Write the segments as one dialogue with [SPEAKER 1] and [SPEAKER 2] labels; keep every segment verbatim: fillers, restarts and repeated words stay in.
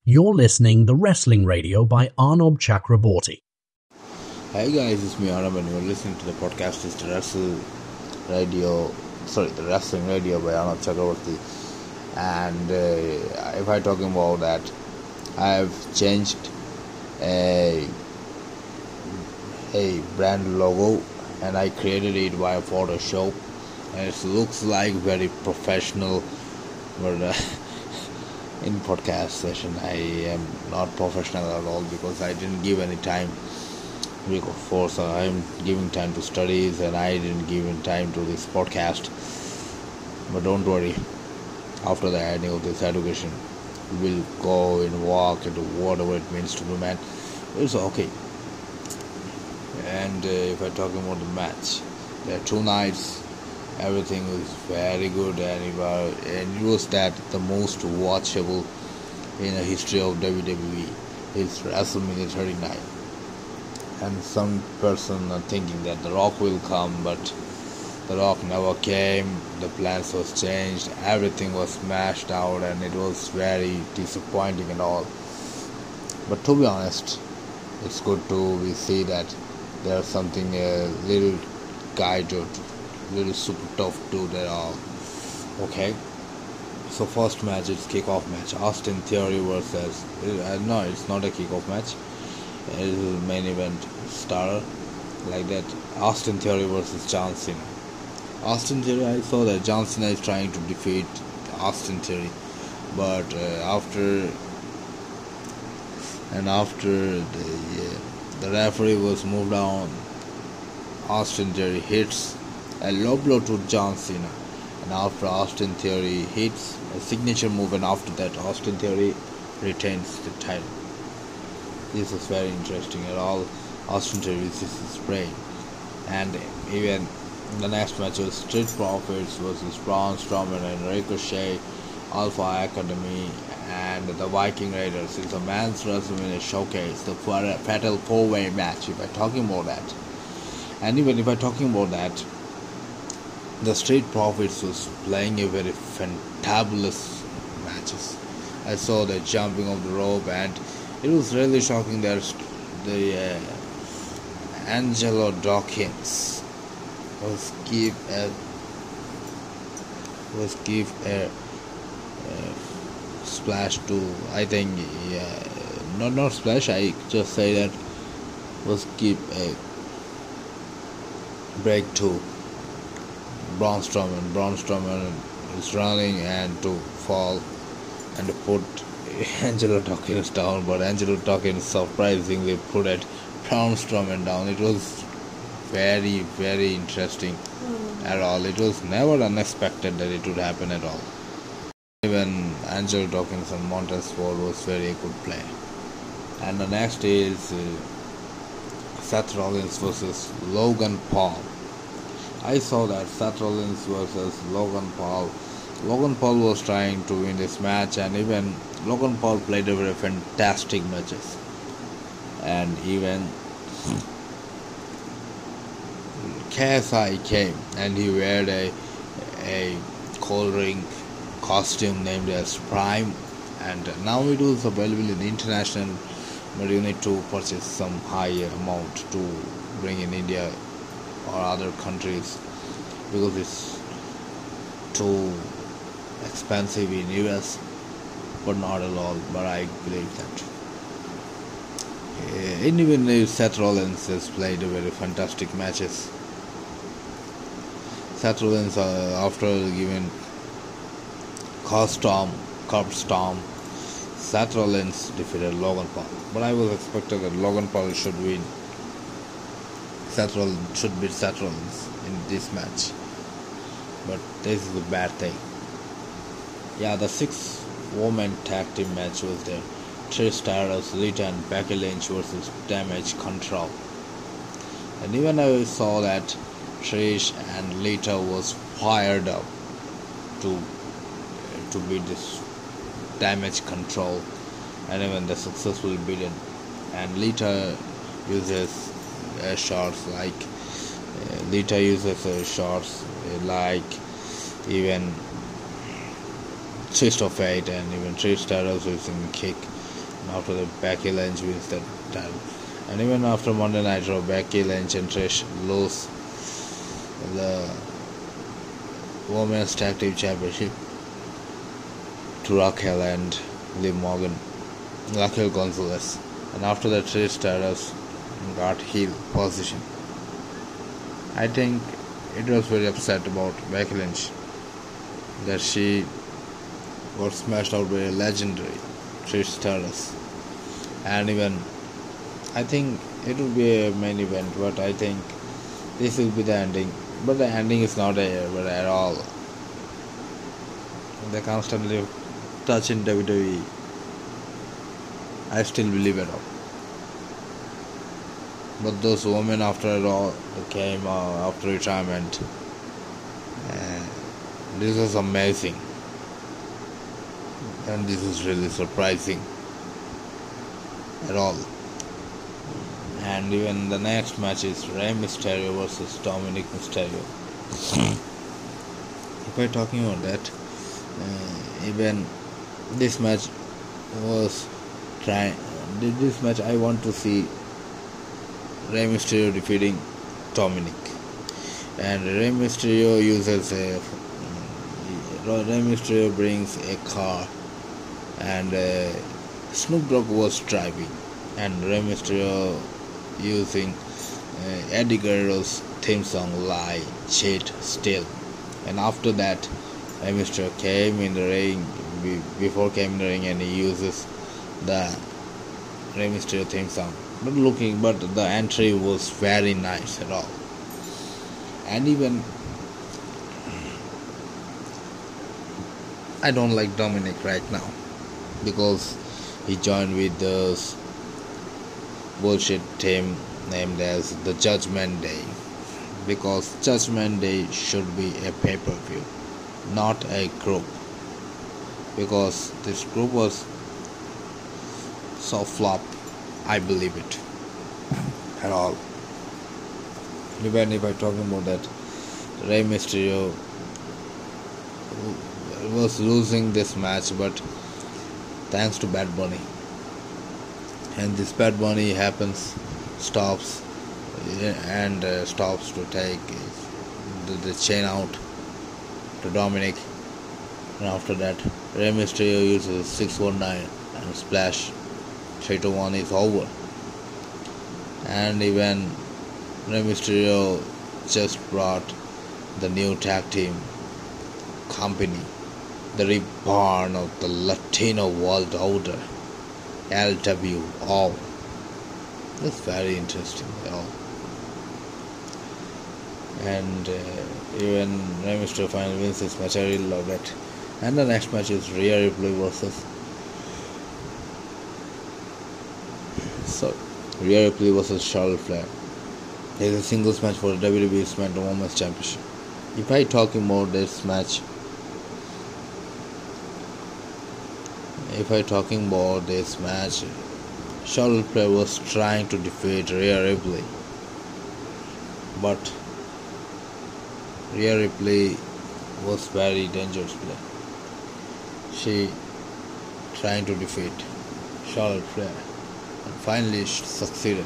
[SPEAKER 1] You're listening The Wrestling Radio by Arnob Chakraborty.
[SPEAKER 2] Hey guys, it's me Arnob and you're listening to the podcast. It's the Wrestle Radio, sorry, the Wrestling Radio by Arnob Chakraborty. And uh, if I'm talking about that, I've changed a, a brand logo and I created it via Photoshop. And it looks like very professional, but uh, in podcast session I am not professional at all because I didn't give any time before, so I'm giving time to studies and I didn't give any time to this podcast. But don't worry, after the ending of this education we'll go and walk into whatever it means to be man. It's okay. And uh, if I'm talking about the match, there are two nights. Everything was very good, and it was, and it was that the most watchable in the history of W W E is WrestleMania thirty-nine. And some person are thinking that The Rock will come, but The Rock never came. The plans was changed. Everything was smashed out, and it was very disappointing and all. But to be honest, it's good to we see that there's something a little guy to. Little super tough dude at all. Okay, so first match, it's kickoff match. Austin Theory versus uh, no, it's not a kickoff match. It is a main event starter like that. Austin Theory versus John Cena. Austin Theory, I saw that John Cena is trying to defeat Austin Theory, but uh, after and after the uh, the referee was moved on, Austin Theory hits a low blow to John Cena, and after Austin Theory hits a signature move, and after that Austin Theory retains the title. This is very interesting at all. Austin Theory is his brain. And even the next match was Street Profits versus Braun Strowman and Ricochet, Alpha Academy and the Viking Raiders. It's a man's WrestleMania showcase, the fatal four-way match if I'm talking about that. And even if I'm talking about that, the Street Profits was playing a very fantabulous matches. I saw the jumping of the rope, and it was really shocking that the uh, Angelo Dawkins was give a was give a, a splash to, I think, uh, not not splash. I just say that was give a break to Braun Strowman. Braun Strowman is running and to fall and to put Angelo Dawkins down, but Angelo Dawkins surprisingly put it Braun Strowman down. It was very very interesting mm. at all. It was never unexpected that it would happen at all. Even Angelo Dawkins and Montez Ford was very good play. And the next is uh, Seth Rollins versus Logan Paul. I saw that Seth Rollins versus Logan Paul. Logan Paul was trying to win this match, and even Logan Paul played a very fantastic matches. And even K S I came and he wore a a cold drink costume named as Prime, and now it was available in international, but you need to purchase some higher amount to bring in India or other countries because it's too expensive in U S, but not at all. But I believe that. Uh, and even if Seth Rollins has played a very fantastic matches. Seth Rollins, uh, after giving curb storm, curb storm, Seth Rollins defeated Logan Paul. But I was expecting that Logan Paul should win. Seth Rollins should beat Seth Rollins in this match, but this is a bad thing. Yeah, the six woman tag team match was there. Trish Stratus, Lita and Becky Lynch versus Damage Control. And even I saw that Trish and Lita was fired up to to beat this Damage Control, and even the successful beaten. And Lita uses Uh, shots like uh, Lita uses uh, shots uh, like even Twist of Fate and even Trish Stratus using kick And after that, Becky Lynch wins the title. And even after Monday Night Raw, Becky Lynch and Trish lose the Women's Tag Team Championship to Raquel and Liv Morgan, Raquel Gonzalez. And after that, Trish Stratus got heel position. I think it was very upset about Becky Lynch that she got smashed out by a legendary Trish Stratus. And even I think it will be a main event, but I think this will be the ending. But the ending is not a, but at all. They constantly touch in W W E. I still believe it all. But those women, after all, came uh, after retirement. Uh, this was amazing, and this is really surprising at all. And even the next match is Rey Mysterio versus Dominic Mysterio. If we're talking about that, uh, even this match was trying. This match I want to see Rey Mysterio defeating Dominic, and Rey Mysterio uses a Rey Mysterio brings a car, and uh, Snoop Dogg was driving, and Rey Mysterio using uh, Eddie Guerrero's theme song "Lie, Cheat, Steal," and after that, Rey Mysterio came in the ring. Before came in the ring, and he uses the Rey Mysterio theme song. But looking, but the entry was very nice at all. And even I don't like Dominic right now because he joined with this bullshit team named as the Judgment Day, because Judgment Day should be a pay-per-view, not a group, because this group was so flop. I believe it at all. Even if I'm talking about that, Rey Mysterio was losing this match, but thanks to Bad Bunny, and this Bad Bunny happens, stops, and uh, stops to take the, the chain out to Dominic, and after that, Rey Mysterio uses six one nine and splash. three to one is over. And even Rey Mysterio just brought the new tag team company, the reborn of the Latino World Order, L W O. That's very interesting, you know. And uh, even Rey Mysterio finally wins this match. I really love that. And the next match is Rhea Ripley versus So, Rhea Ripley versus Charlotte Flair. There is a singles match for the W W E SmackDown Women's Championship. If I talk about this match, if I talking about this match, Charlotte Flair was trying to defeat Rhea Ripley, but Rhea Ripley was very dangerous player. She trying to defeat Charlotte Flair. And finally she succeeded.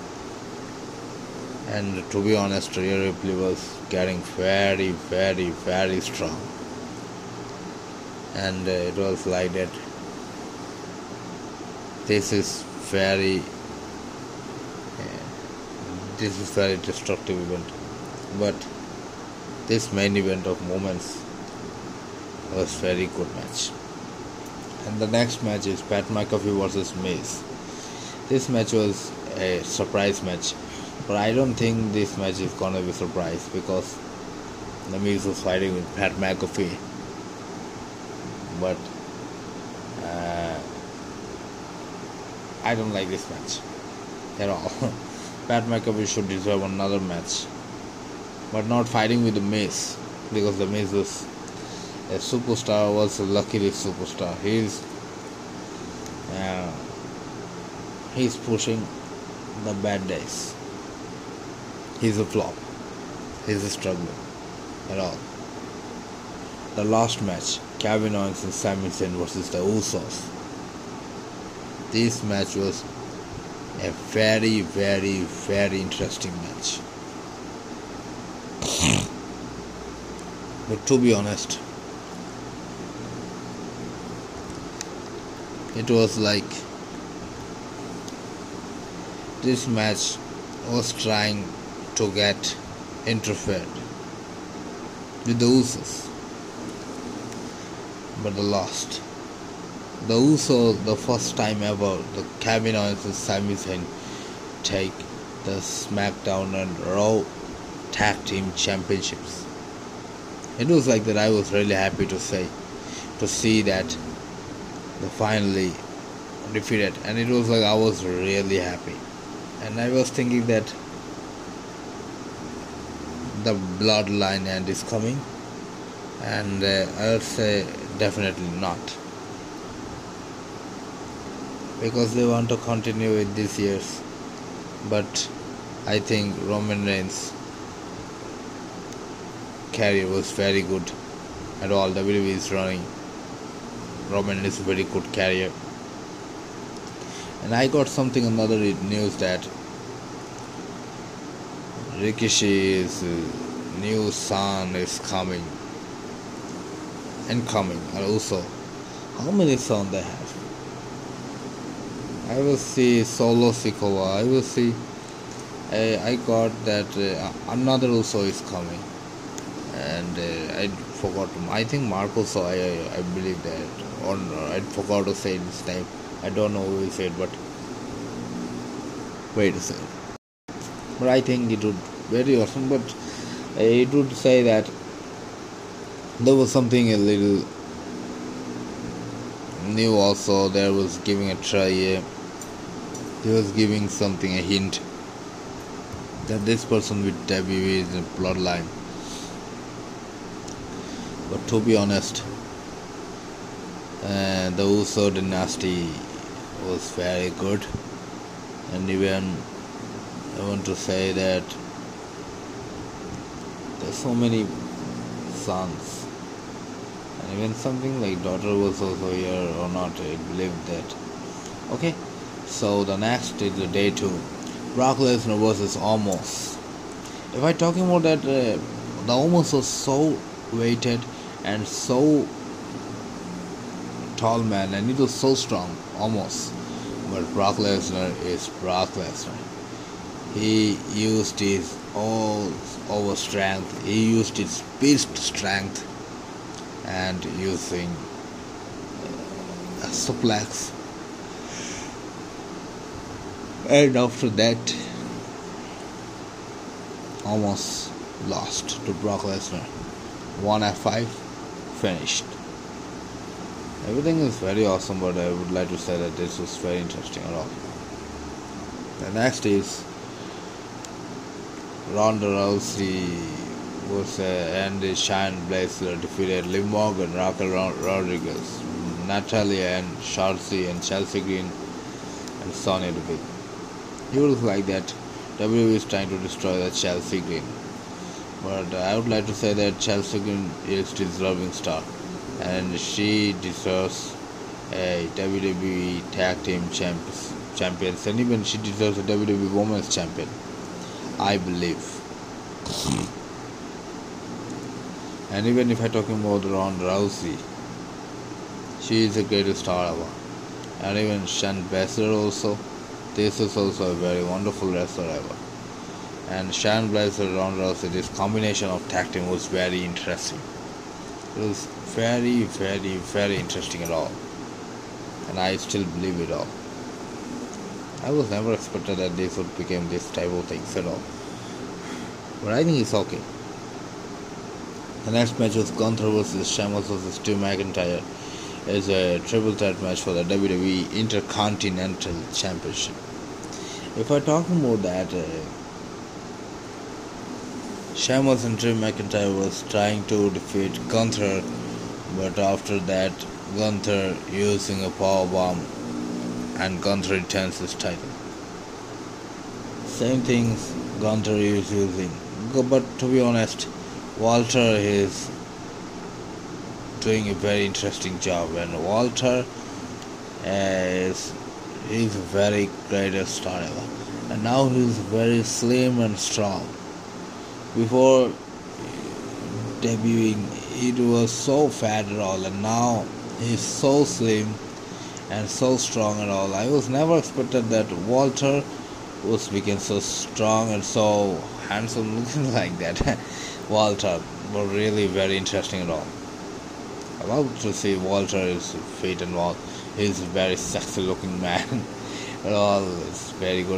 [SPEAKER 2] And to be honest, Rhea Ripley was getting very, very, very strong. And uh, it was like that. This is very, uh, this is very destructive event. But this main event of moments was very good match. And the next match is Pat McAfee versus Miz. This match was a surprise match, but I don't think this match is gonna be a surprise because the Miz was fighting with Pat McAfee. But uh, I don't like this match at all. Pat McAfee should deserve another match, but not fighting with the Miz, because the Miz was a superstar, was a luckily superstar. He's uh, he's pushing the bad days. He's a flop. He's a struggle at all. The last match, Kevin Owens and Sami Zayn versus the Usos. this match was a very, very, very interesting match. But to be honest, it was like this match was trying to get interfered with the Usos, but they lost. The Usos, the first time ever, the Kevin Owens and Sami Zayn take the SmackDown and Raw Tag Team Championships. It was like that. I was really happy to say, to see that they finally defeated, and it was like I was really happy. And I was thinking that the bloodline end is coming, and uh, I would say definitely not, because they want to continue with this year's. But I think Roman Reigns' career was very good, and all W W E is running. Roman is a very good career. And I got something another news that Ricochet's uh, new son is coming and coming. And also, how many sons they have? I will see Solo Sikoa. I will see. I, I got that uh, another also is coming, and uh, I forgot. I think Marcos. I I, I believe that, or I forgot to say his name. I don't know who he said, but wait a second. But I think it would very awesome. But it would say that there was something a little new also. There was giving a try. Uh, he was giving something a hint that this person with W W E is a bloodline. But to be honest, uh, the Uso dynasty was very good, and even I want to say that there's so many sons, and even something like daughter was also here or not. I believe that. Okay, so the next is the day two, Brock Lesnar versus Omos. If I talking about that, uh, the Omos was so weighted and so tall man, and it was so strong, Omos. But Brock Lesnar is Brock Lesnar. He used his all over strength. He used his beast strength, and using a suplex. And after that, Omos lost to Brock Lesnar. one F five, finished. Everything is very awesome, but I would like to say that this was very interesting at all. The next is Ronda Rousey was uh, and Shayna Baszler defeated Liv Morgan, Raquel Rodriguez, Natalia and Shotzi and Chelsea Green and Sonya Deville. It looks like that W W E is trying to destroy the Chelsea Green. But I would like to say that Chelsea Green is a deserving star, and she deserves a W W E Tag Team champions, champions and even she deserves a W W E Women's Champion, I believe. And even if I'm talking about Ronda Rousey, she is a greatest star ever. And even Shayna Baszler also, this is also a very wonderful wrestler ever. And Shayna Baszler and Ronda Rousey, this combination of tag team was very interesting. It was very, very, very interesting at all. And I still believe it all. I was never expected that this would become this type of things at all. But I think it's okay. The next match was Gunther versus Sheamus versus Drew McIntyre. It's a triple threat match for the W W E Intercontinental Championship. If I talk about that, uh, Sheamus and Drew McIntyre was trying to defeat Gunther, but after that, Gunther using a powerbomb, and Gunther retains his title. Same things Gunther is using, but to be honest, Walter is doing a very interesting job, and Walter is He's a very greatest star ever. And now he's very slim and strong. Before debuting, it was so fat and all, and now he's so slim and so strong and all. I was never expected that Walter was become so strong and so handsome looking like that. Walter was really very interesting and all. I love to see Walter is fit and all. He's a very sexy looking man and all. It's very good.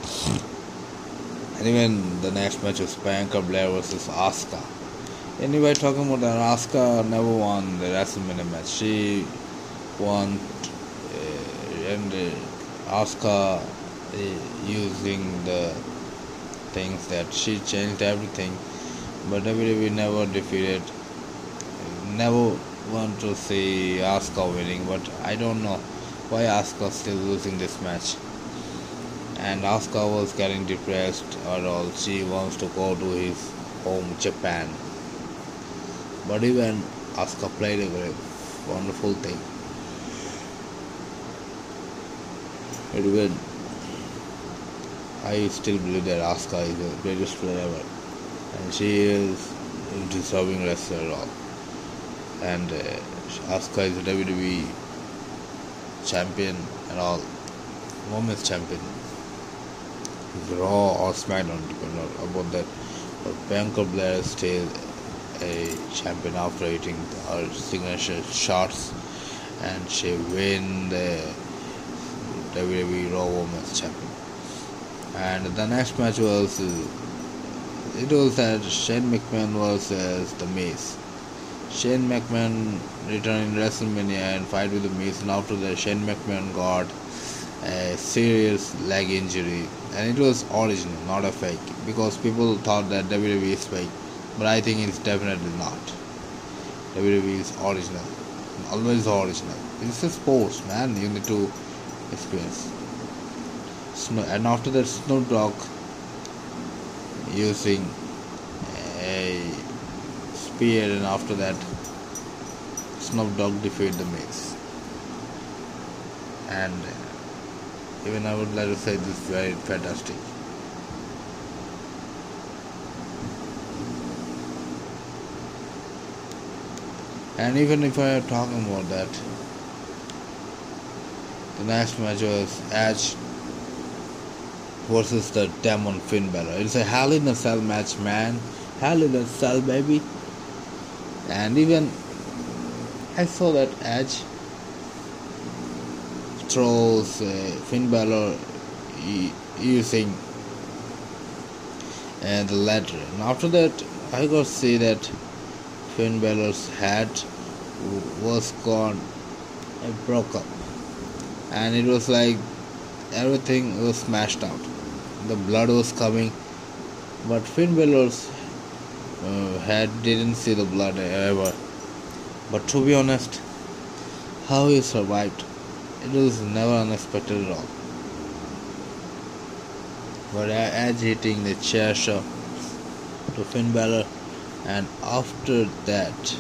[SPEAKER 2] And even the next match is Bianca Belair versus Asuka. Anyway, talking about that, Asuka never won the WrestleMania match. She won, uh, and uh, Asuka uh, using the things that she changed everything, but W W E never defeated. Never want to see Asuka winning, but I don't know why Asuka still losing this match. And Asuka was getting depressed or all. She wants to go to his home, Japan. But even Asuka played a very wonderful thing. But even I still believe that Asuka is the greatest player ever, and she is a deserving wrestler at all. And uh, Asuka is a W W E champion and all, women's champion. Raw or SmackDown, depending about that. But Bianca Belair is still a champion after hitting her signature shots, and she win the W W E Raw Women's Champion. And the next match was uh, it was that Shane McMahon versus The Miz. Shane McMahon returned in WrestleMania and fight with The Miz, and after that Shane McMahon got a serious leg injury, and it was original, not a fake, because people thought that W W E is fake, but I think it's definitely not. W W E is original, always original. It's a sports, man. You need to experience. And after that, Snoop Dogg using a spear, and after that, Snoop Dogg defeated The Miz. And even I would like to say this is very fantastic. And even if I am talking about that, the next match was Edge versus the Demon Finn Balor. It's a Hell in a Cell match, man. Hell in a Cell, baby. And even I saw that Edge throws uh, Finn Balor using uh, the ladder. And after that, I got to see that Finn Balor's head was gone and broke up, and it was like everything was smashed out. The blood was coming, but Finn Balor's uh, head didn't see the blood ever. But to be honest, how he survived, it was never unexpected at all. But Edge hitting the chair shot to Finn Balor, and after that,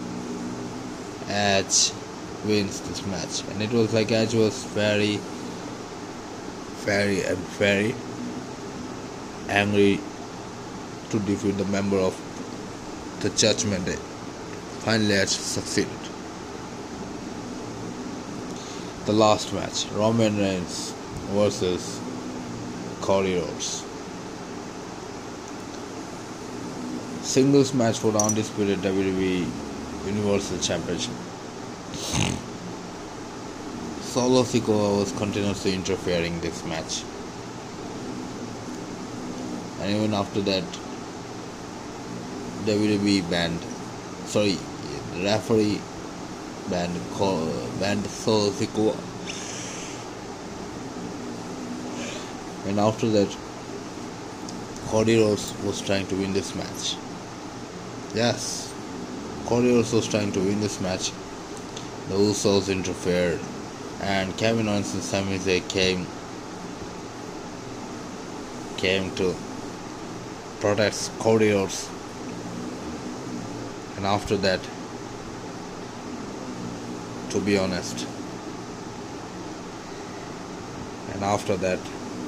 [SPEAKER 2] Edge wins this match. And it was like Edge was very, very, and very angry to defeat the member of the Judgment Day. Finally, Edge succeeded. The last match, Roman Reigns versus Cody Rhodes. Singles match for the undisputed W W E Universal Championship. Solo Sikoa was continuously interfering in this match. And even after that, W W E banned, sorry, the referee banned, banned Solo Sikoa. And after that, Cody Rhodes was trying to win this match. Yes, Cody Rhodes was trying to win this match. The Usos interfered, and Kevin Owens and Sami Zayn came came to protect Cody Rhodes. And after that, to be honest, And after that,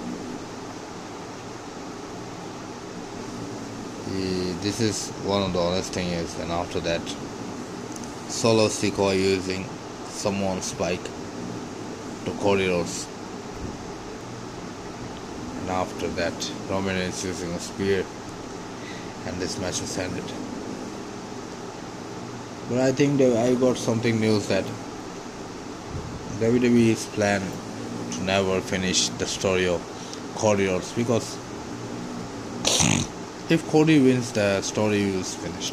[SPEAKER 2] he, this is one of the honest thing is, and after that, Solo Sikoa using someone spike to corridors. And after that, Roman is using a spear, and this match is ended. But I think that I got something news that W W E's plan to never finish the story of corridors, because if Cody wins, the story is finished.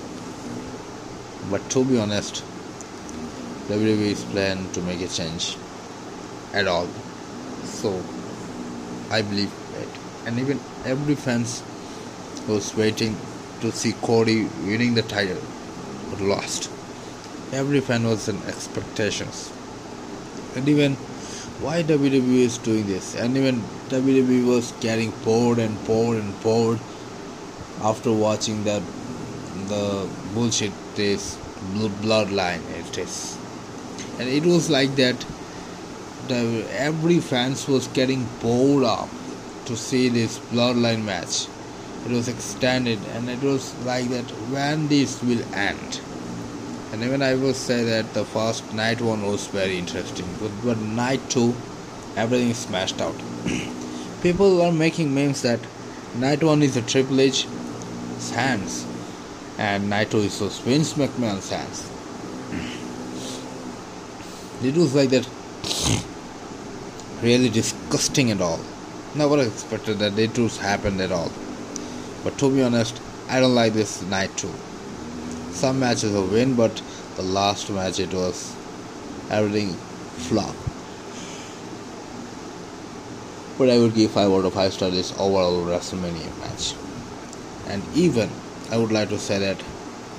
[SPEAKER 2] But to be honest, W W E's plan to make a change at all. So I believe it, and even every fans was waiting to see Cody winning the title, but lost. Every fan was in expectations, and even why W W E is doing this, and even W W E was getting bored and bored and bored after watching that the bullshit this bloodline it is, and it was like that. The, every fans was getting bored up to see this bloodline match. It was extended, and it was like that when this will end. And even I will say that the first night one was very interesting, but, but night two, everything is smashed out. People are making memes that night one is a Triple H's hands, and night two is Vince McMahon's hands. It was like that. Really disgusting and all. Never expected that it would happen at all. But to be honest, I don't like this night too. Some matches will win, but the last match it was everything flop. But I would give five out of five stars this overall WrestleMania match. And even I would like to say that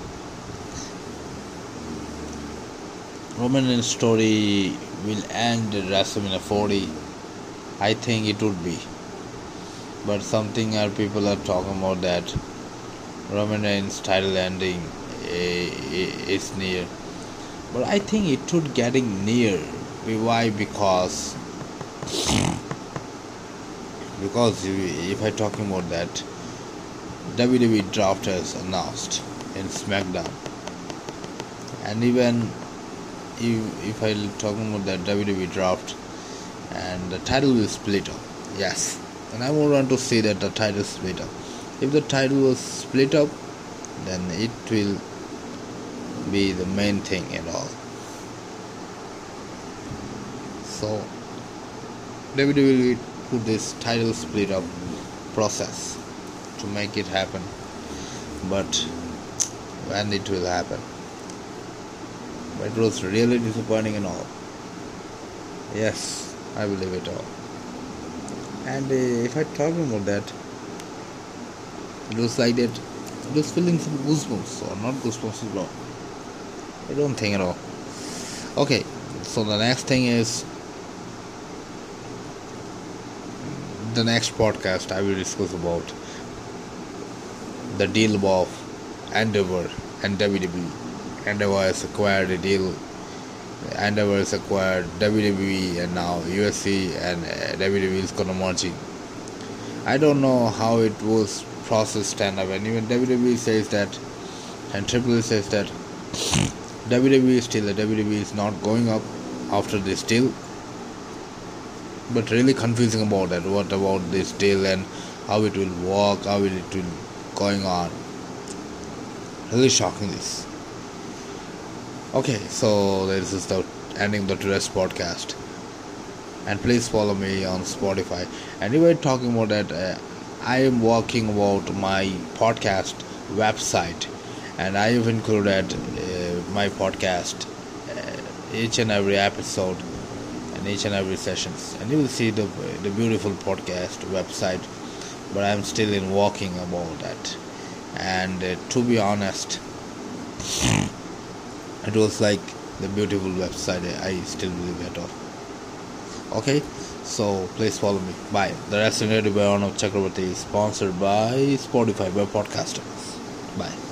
[SPEAKER 2] Roman Reigns' story will end at WrestleMania forty. I think it would be. But something are people are talking about that Roman Reigns' title ending is near. But I think it would getting near. Why? Because because if I talking about that, W W E draft has announced in SmackDown, and even if, if I talking about that W W E draft, and the title will split up. Yes, and I would want to see that the title split up. If the title was split up, then it will be the main thing at all. So W W E put this title split up process to make it happen, but when it will happen, but it was really disappointing and all. Yes, I believe it all. And uh, if I talking about that, it was like that. It was feeling some goosebumps, or not goosebumps at all. I don't think at all. Okay, so the next thing is the next podcast I will discuss about the deal of Endeavor and W W E. Endeavor has acquired a deal. Endeavor has acquired W W E, and now U F C and uh, W W E is gonna merging. I don't know how it was processed stand up, and even W W E says that, and Triple H says that W W E is still, the W W E is not going up after this deal. But really confusing about that. What about this deal and how it will work, how it will going on. Really shocking this. Okay, so this is the ending the today's podcast. And please follow me on Spotify. And we were talking about that. Uh, I am working about my podcast website, and I have included uh, my podcast, uh, each and every episode, and each and every sessions, and you will see the the beautiful podcast website. But I'm still in working about that, and uh, to be honest, it was like the beautiful website. I still believe it all. Okay, so please follow me. Bye. The rest of the by Arnav Chakraborty is sponsored by Spotify by podcasters. Bye.